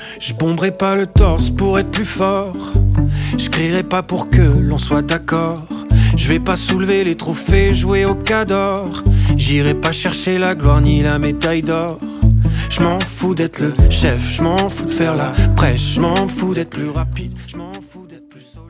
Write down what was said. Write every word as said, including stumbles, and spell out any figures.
Je bomberai pas le torse pour être plus fort. Je crierai pas pour que l'on soit d'accord. Je vais pas soulever les trophées, jouer au cador. J'irai pas chercher la gloire ni la médaille d'or. Je m'en fous d'être le chef, je m'en fous de faire la prêche, je m'en fous d'être plus rapide.